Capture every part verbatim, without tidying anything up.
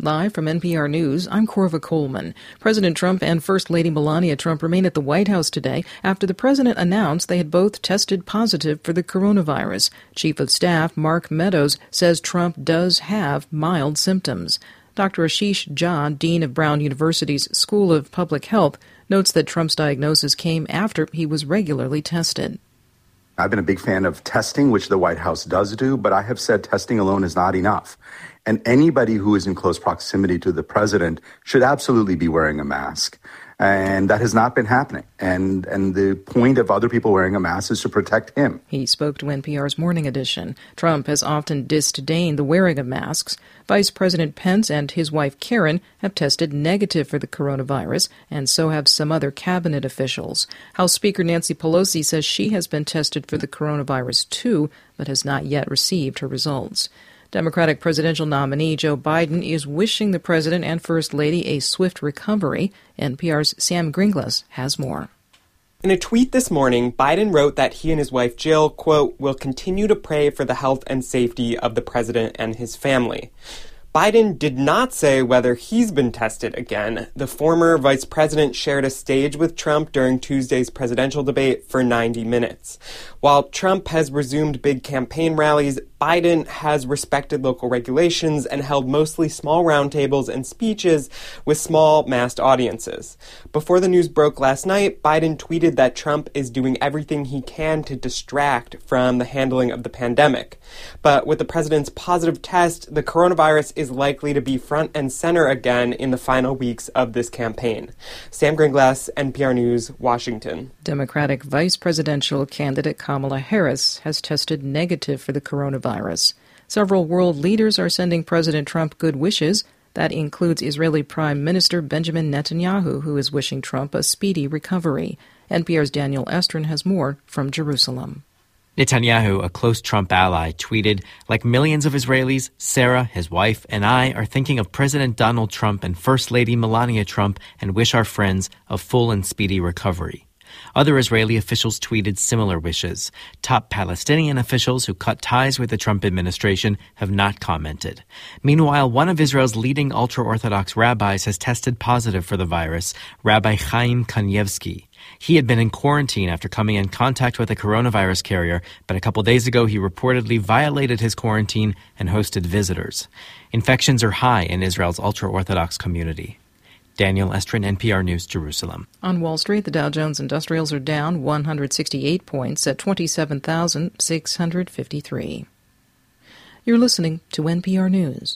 Live from N P R News, I'm Corva Coleman. President Trump and First Lady Melania Trump remain at the White House today after the president announced they had both tested positive for the coronavirus. Chief of Staff Mark Meadows says Trump does have mild symptoms. Doctor Ashish Jha, Dean of Brown University's School of Public Health, notes that Trump's diagnosis came after he was regularly tested. I've been a big fan of testing, which the White House does do, but I have said testing alone is not enough. And anybody who is in close proximity to the president should absolutely be wearing a mask. And that has not been happening. And and the point of other people wearing a mask is to protect him. He spoke to N P R's Morning Edition. Trump has often disdained the wearing of masks. Vice President Pence and his wife Karen have tested negative for the coronavirus, and so have some other cabinet officials. House Speaker Nancy Pelosi says she has been tested for the coronavirus too, but has not yet received her results. Democratic presidential nominee Joe Biden is wishing the president and First Lady a swift recovery. N P R's Sam Gringlas has more. In a tweet this morning, Biden wrote that he and his wife Jill, quote, will continue to pray for the health and safety of the president and his family. Biden did not say whether he's been tested again. The former vice president shared a stage with Trump during Tuesday's presidential debate for ninety minutes. While Trump has resumed big campaign rallies, Biden has respected local regulations and held mostly small roundtables and speeches with small masked audiences. Before the news broke last night, Biden tweeted that Trump is doing everything he can to distract from the handling of the pandemic. But with the president's positive test, the coronavirus is likely to be front and center again in the final weeks of this campaign. Sam Gringlas, N P R News, Washington. Democratic vice presidential candidate Kamala Harris has tested negative for the coronavirus. Several world leaders are sending President Trump good wishes. That includes Israeli Prime Minister Benjamin Netanyahu, who is wishing Trump a speedy recovery. N P R's Daniel Estrin has more from Jerusalem. Netanyahu, a close Trump ally, tweeted, like millions of Israelis, Sarah, his wife, and I are thinking of President Donald Trump and First Lady Melania Trump and wish our friends a full and speedy recovery. Other Israeli officials tweeted similar wishes. Top Palestinian officials who cut ties with the Trump administration have not commented. Meanwhile, one of Israel's leading ultra-Orthodox rabbis has tested positive for the virus, Rabbi Chaim Kanievsky. He had been in quarantine after coming in contact with a coronavirus carrier, but a couple days ago he reportedly violated his quarantine and hosted visitors. Infections are high in Israel's ultra-Orthodox community. Daniel Estrin, N P R News, Jerusalem. On Wall Street, the Dow Jones Industrials are down one hundred sixty-eight points at twenty-seven thousand six hundred fifty-three. You're listening to N P R News.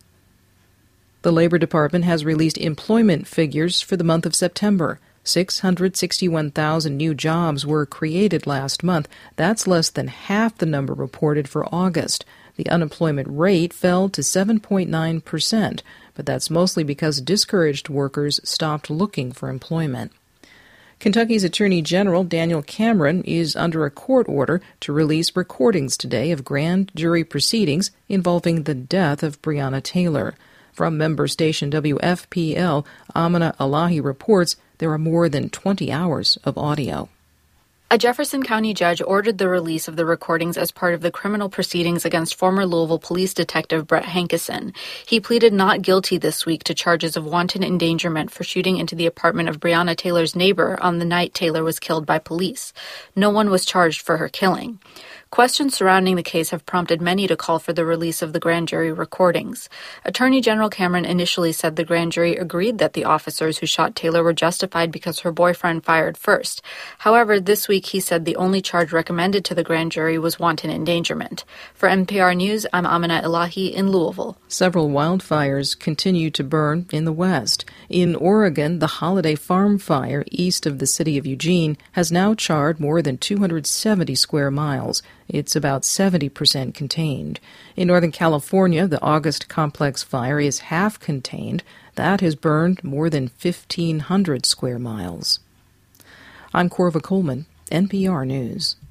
The Labor Department has released employment figures for the month of September. six hundred sixty-one thousand new jobs were created last month. That's less than half the number reported for August. The unemployment rate fell to seven point nine percent, but that's mostly because discouraged workers stopped looking for employment. Kentucky's Attorney General Daniel Cameron is under a court order to release recordings today of grand jury proceedings involving the death of Breonna Taylor. From member station W F P L, Amina Elahi reports there are more than twenty hours of audio. A Jefferson County judge ordered the release of the recordings as part of the criminal proceedings against former Louisville police detective Brett Hankison. He pleaded not guilty this week to charges of wanton endangerment for shooting into the apartment of Breonna Taylor's neighbor on the night Taylor was killed by police. No one was charged for her killing. Questions surrounding the case have prompted many to call for the release of the grand jury recordings. Attorney General Cameron initially said the grand jury agreed that the officers who shot Taylor were justified because her boyfriend fired first. However, this week he said the only charge recommended to the grand jury was wanton endangerment. For N P R News, I'm Amina Elahi in Louisville. Several wildfires continue to burn in the West. In Oregon, the Holiday Farm Fire east of the city of Eugene has now charred more than two hundred seventy square miles. It's about seventy percent contained. In Northern California, the August Complex Fire is half contained. That has burned more than fifteen hundred square miles. I'm Corva Coleman, N P R News.